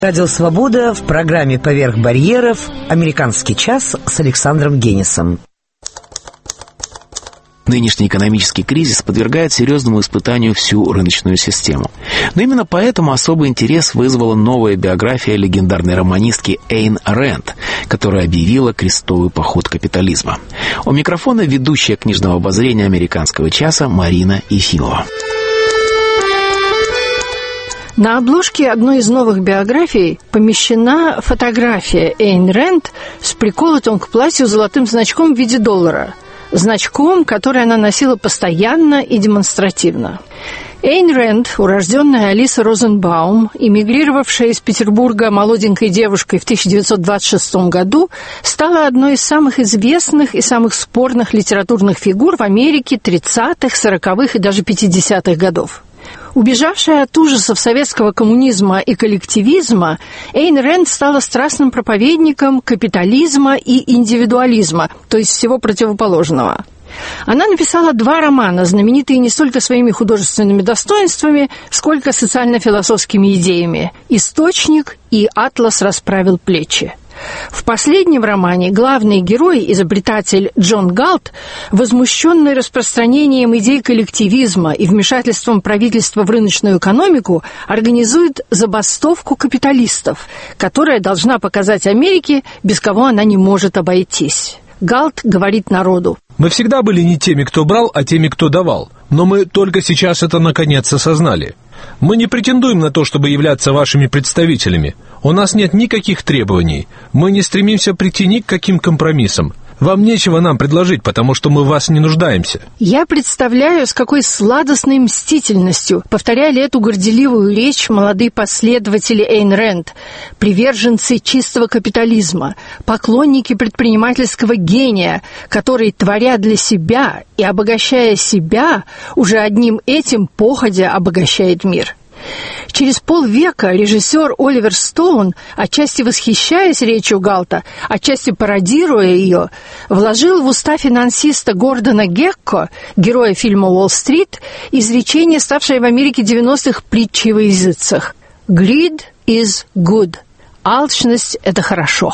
Радио «Свобода» в программе «Поверх барьеров» «Американский час» с Александром Генисом. Нынешний экономический кризис подвергает серьезному испытанию всю рыночную систему. Но именно поэтому особый интерес вызвала новая биография легендарной романистки Эйн Рэнд, которая объявила крестовый поход капитализма. У микрофона ведущая книжного обозрения «Американского часа» Марина Ефимова. На обложке одной из новых биографий помещена фотография Эйн Рэнд с приколотым к платью золотым значком в виде доллара. Значком, который она носила постоянно и демонстративно. Эйн Рэнд, урожденная Алиса Розенбаум, эмигрировавшая из Петербурга молоденькой девушкой в 1926 году, стала одной из самых известных и самых спорных литературных фигур в Америке 30-х, 40-х и даже 50-х годов. Убежавшая от ужасов советского коммунизма и коллективизма, Эйн Рэнд стала страстным проповедником капитализма и индивидуализма, то есть всего противоположного. Она написала 2 романа, знаменитые не столько своими художественными достоинствами, сколько социально-философскими идеями «Источник» и «Атлас расправил плечи». В последнем романе главный герой, изобретатель Джон Галт, возмущенный распространением идей коллективизма и вмешательством правительства в рыночную экономику, организует забастовку капиталистов, которая должна показать Америке, без кого она не может обойтись. Галт говорит народу: «Мы всегда были не теми, кто брал, а теми, кто давал. Но мы только сейчас это наконец осознали. Мы не претендуем на то, чтобы являться вашими представителями. У нас нет никаких требований. Мы не стремимся прийти ни к каким компромиссам. Вам нечего нам предложить, потому что мы в вас не нуждаемся». Я представляю, с какой сладостной мстительностью повторяли эту горделивую речь молодые последователи Эйн Рэнд, приверженцы чистого капитализма, поклонники предпринимательского гения, который, творя для себя и обогащая себя, уже одним этим походя обогащает мир. Через полвека режиссер Оливер Стоун, отчасти восхищаясь речью Галта, отчасти пародируя ее, вложил в уста финансиста Гордона Гекко, героя фильма «Уолл-стрит», изречение, ставшее в Америке 90-х притчей во языцах: «Greed is good» – «алчность – это хорошо».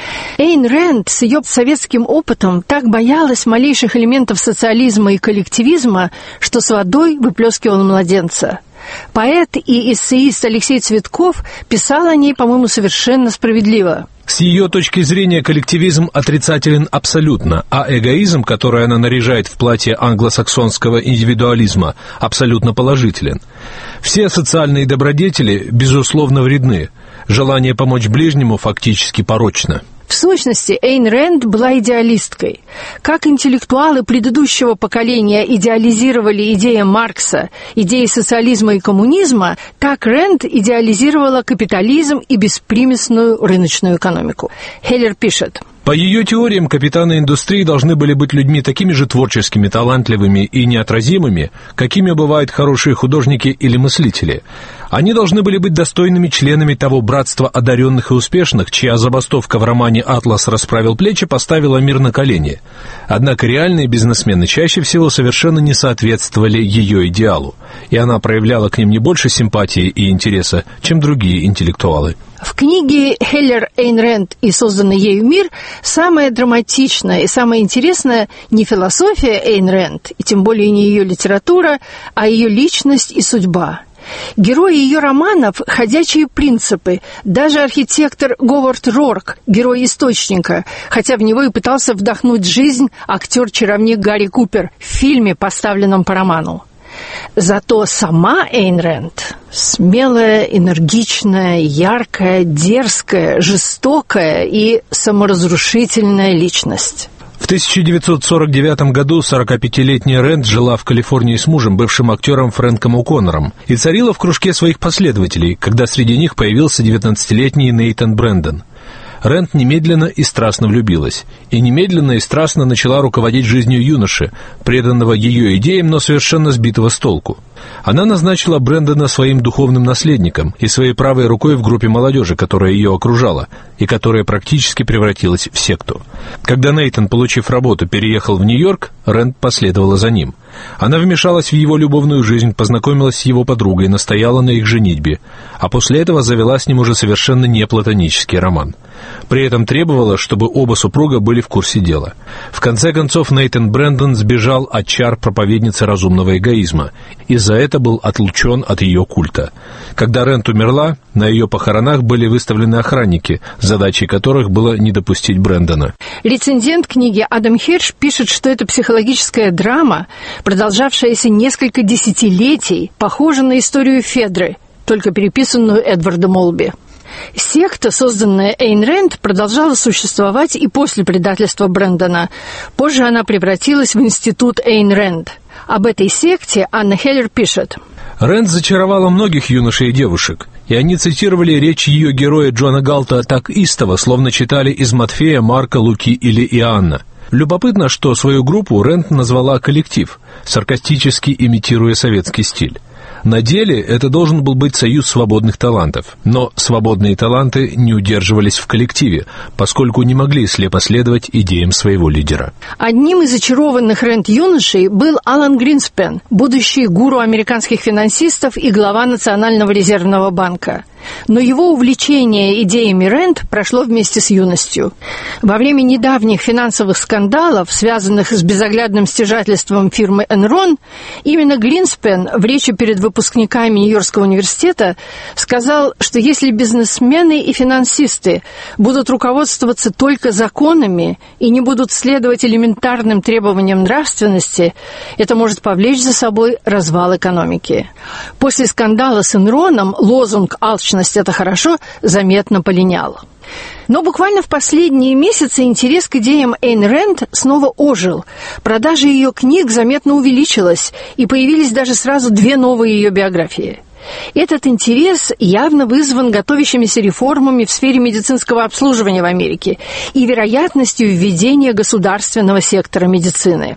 Эйн Рэнд с ее советским опытом так боялась малейших элементов социализма и коллективизма, что с водой выплескивала младенца. Поэт и эссеист Алексей Цветков писал о ней, по-моему, совершенно справедливо. С ее точки зрения коллективизм отрицателен абсолютно, а эгоизм, который она наряжает в платье англосаксонского индивидуализма, абсолютно положителен. Все социальные добродетели, безусловно, вредны. Желание помочь ближнему фактически порочно. В сущности, Эйн Рэнд была идеалисткой. Как интеллектуалы предыдущего поколения идеализировали идеи Маркса, идеи социализма и коммунизма, так Рэнд идеализировала капитализм и беспримесную рыночную экономику. Хеллер пишет: по ее теориям, капитаны индустрии должны были быть людьми такими же творческими, талантливыми и неотразимыми, какими бывают хорошие художники или мыслители. Они должны были быть достойными членами того братства одаренных и успешных, чья забастовка в романе «Атлас расправил плечи» поставила мир на колени. Однако реальные бизнесмены чаще всего совершенно не соответствовали ее идеалу, и она проявляла к ним не больше симпатии и интереса, чем другие интеллектуалы. В книге Хеллер «Эйн Рэнд и созданный ею мир» самое драматичное и самое интересное не философия Эйн Рэнд, и тем более не ее литература, а ее личность и судьба. Герои ее романов – ходячие принципы. Даже архитектор Говард Рорк – герой «Источника», хотя в него и пытался вдохнуть жизнь актер-чаровник Гарри Купер в фильме, поставленном по роману. Зато сама Эйн Рэнд – смелая, энергичная, яркая, дерзкая, жестокая и саморазрушительная личность. В 1949 году 45-летняя Рэнд жила в Калифорнии с мужем, бывшим актером Фрэнком О'Коннором, и царила в кружке своих последователей, когда среди них появился 19-летний Нейтан Брэндон. Рэнд немедленно и страстно влюбилась. И немедленно и страстно начала руководить жизнью юноши, преданного ее идеям, но совершенно сбитого с толку. Она назначила Брэндона своим духовным наследником и своей правой рукой в группе молодежи, которая ее окружала, и которая практически превратилась в секту. Когда Нейтан, получив работу, переехал в Нью-Йорк, Рэнд последовала за ним. Она вмешалась в его любовную жизнь, познакомилась с его подругой, настояла на их женитьбе, а после этого завела с ним уже совершенно не платонический роман. При этом требовала, чтобы оба супруга были в курсе дела. В конце концов, Нейтан Брэндон сбежал от чар проповедницы разумного эгоизма, и за это был отлучен от ее культа. Когда Рэнд умерла, на ее похоронах были выставлены охранники, задачей которых было не допустить Брэндона. Рецензент книги Адам Хирш пишет, что эта психологическая драма, продолжавшаяся несколько десятилетий, похожа на историю Федры, только переписанную Эдвардом Олби. Секта, созданная Эйн Рэнд, продолжала существовать и после предательства Брэндона. Позже она превратилась в институт Эйн Рэнд. Об этой секте Анна Хеллер пишет: Рэнд зачаровала многих юношей и девушек, и они цитировали речь ее героя Джона Галта так истово, словно читали из Матфея, Марка, Луки или Иоанна. Любопытно, что свою группу Рэнд назвала «коллектив», саркастически имитируя советский стиль. На деле это должен был быть союз свободных талантов, но свободные таланты не удерживались в коллективе, поскольку не могли слепо следовать идеям своего лидера. Одним из очарованных Рэнд-юношей был Алан Гринспен, будущий гуру американских финансистов и глава Национального резервного банка. Но его увлечение идеями Рэнд прошло вместе с юностью. Во время недавних финансовых скандалов, связанных с безоглядным стяжательством фирмы Enron, именно Гринспен в речи перед выпускниками Нью-Йоркского университета сказал, что если бизнесмены и финансисты будут руководствоваться только законами и не будут следовать элементарным требованиям нравственности, это может повлечь за собой развал экономики. После скандала с Enron'ом лозунг «Алчность – это хорошо» заметно полинял. Но буквально в последние месяцы интерес к идеям Эйн Рэнд снова ожил. Продажа ее книг заметно увеличилась, и появились даже сразу 2 новые ее биографии. Этот интерес явно вызван готовящимися реформами в сфере медицинского обслуживания в Америке и вероятностью введения государственного сектора медицины.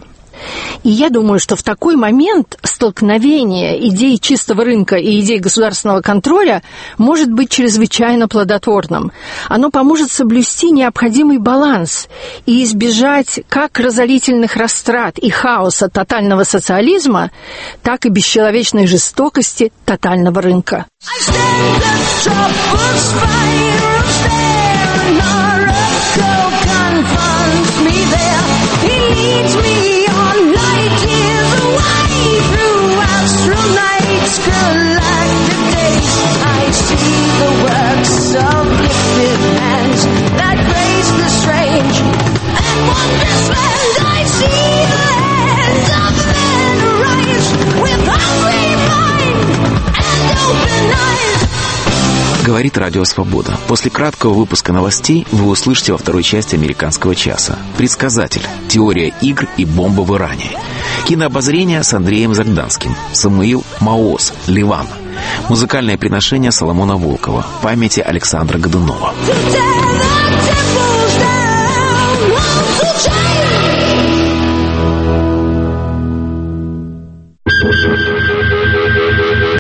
И я думаю, что в такой момент столкновение идей чистого рынка и идей государственного контроля может быть чрезвычайно плодотворным. Оно поможет соблюсти необходимый баланс и избежать как разорительных растрат и хаоса тотального социализма, так и бесчеловечной жестокости тотального рынка. Говорит Радио Свобода. После краткого выпуска новостей вы услышите во второй части «Американского часа». Предсказатель. Теория игр и бомба в Иране. Кинообозрение с Андреем Загданским. Самуил Маоз. Ливан. Музыкальное приношение Соломона Волкова. Памяти Александра Годунова.